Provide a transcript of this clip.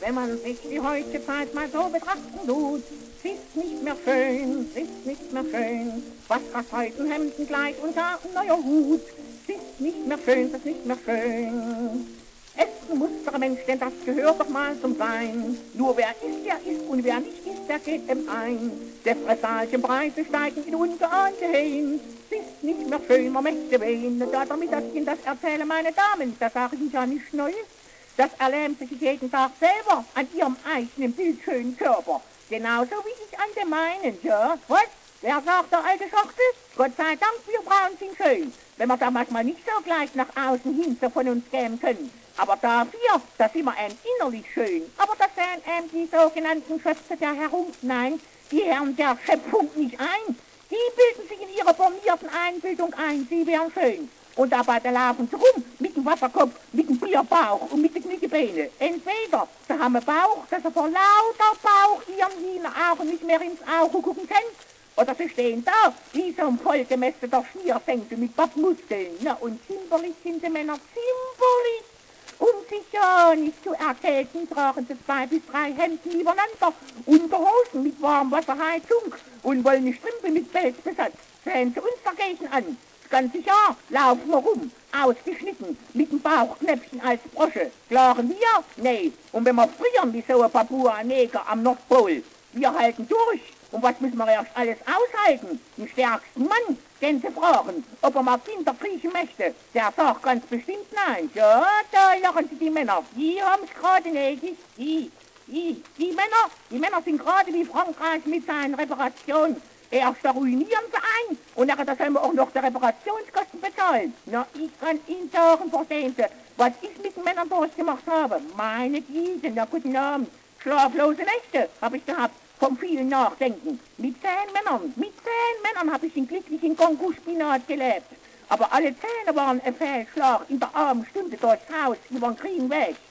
wenn man sich die heutige Zeit mal so betrachten tut. Es ist nicht mehr schön, es ist nicht mehr schön, was aus heutigen Hemden gleich und gar ein neuer Hut. Es ist nicht mehr schön, es ist nicht mehr schön. Essen muss der Mensch, denn das gehört doch mal zum Sein. Nur wer isst, der isst, und wer nicht isst, der geht ihm ein. Der fressalischen Preise steigen in ungeahnte Höhen. Es ist nicht mehr schön, man möchte wehen. Damit ich Ihnen das erzähle, meine Damen, das sage ich Ihnen ja nicht Neues. Das erleben Sie jeden Tag selber an Ihrem eigenen bildschönen Körper. Genauso wie ich an dem meinen, ja? Was? Wer sagt, der alte Schachtel? Gott sei Dank, wir Frauen sind schön. Wenn wir da manchmal nicht so gleich nach außen hin so von uns gehen können. Aber dafür, da sind wir innerlich schön. Aber das sehen die sogenannten Schöpfer der Herum. Nein, die Herren der Schöpfung nicht ein. Die bilden sich in ihrer formierten Einbildung ein, sie wären schön. Und dabei da laufen sie rum, mit dem Wasserkopf, mit dem Bierbauch und mit den Kniebeinen. Entweder sie haben einen Bauch, dass sie vor lauter Bauch ihren Augen nicht mehr ins Auge gucken können. Oder sie stehen da, wie so ein vollgemästeter Schmiersenkel mit Pappmuskeln. Na, und zimperlich sind die Männer, zimperlich. Um sich ja nicht zu erkälten, tragen sie 2 bis 3 Hemden übereinander, Unterhosen mit Warmwasserheizung und wollene Strümpfe mit Pelzbesatz. Sehen sie uns dagegen an. Das ganze Jahr laufen wir rum, ausgeschnitten, mit dem Bauchknöpfchen als Brosche. Klaren wir? Nee. Und wenn wir frieren wie so ein Papua-Neger am Nordpol, wir halten durch. Und was müssen wir erst alles aushalten? Den stärksten Mann, den sie fragen, ob er mal Kinder kriechen möchte. Der sagt ganz bestimmt nein. Ja, da lachen sie die Männer. Die haben's gerade nötig. Die Männer sind gerade wie Frankreich mit seinen Reparationen. Erst da ruinieren sie ein und nachher da sollen wir auch noch die Reparationskosten bezahlen. Na, ich kann Ihnen sagen, verstehen Sie, was ich mit den Männern durchgemacht habe. Meine Güte, na guten Abend. Schlaflose Nächte habe ich gehabt. Vom vielen Nachdenken. Mit 10 Männern habe ich in glücklichen Kongo-Spinat gelebt. Aber alle 10 waren ein Fehlschlag in der Abendstunde durchs Haus über den Grünweg.